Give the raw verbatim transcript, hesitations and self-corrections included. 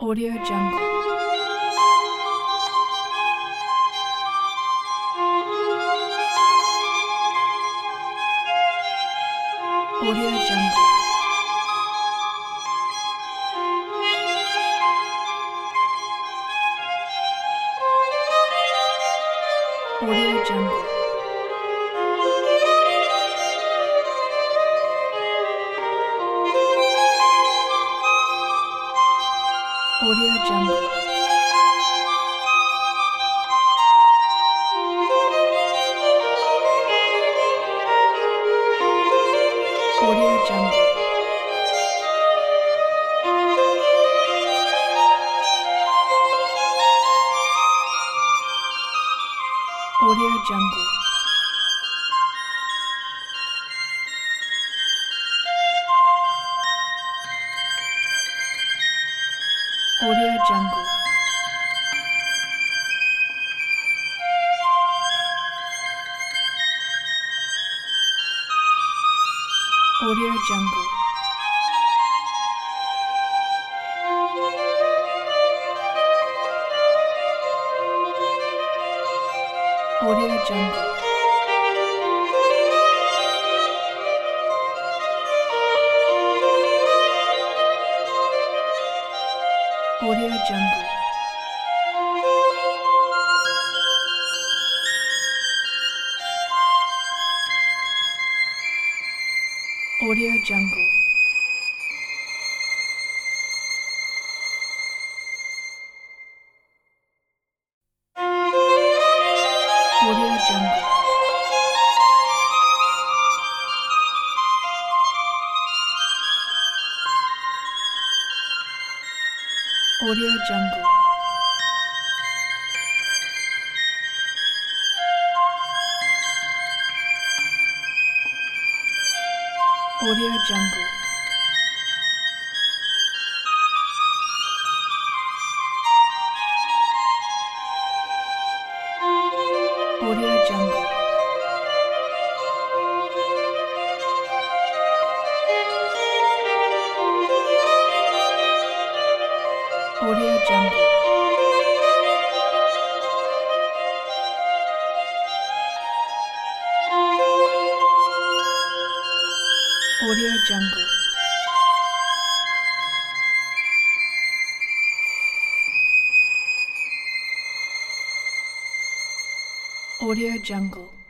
Audio Jungle. Audio Jungle. Audio Jungle. Audio Jungle. Audio Jungle. Audio Jungle. Audio Jungle. Audio Jungle. Audio Jungle. Audio Jungle. Audio Jungle. Audio Jungle. Audio Jungle. Audio Jungle. Audio Jungle. Audio Jungle. Audio Jungle. Audio Jungle.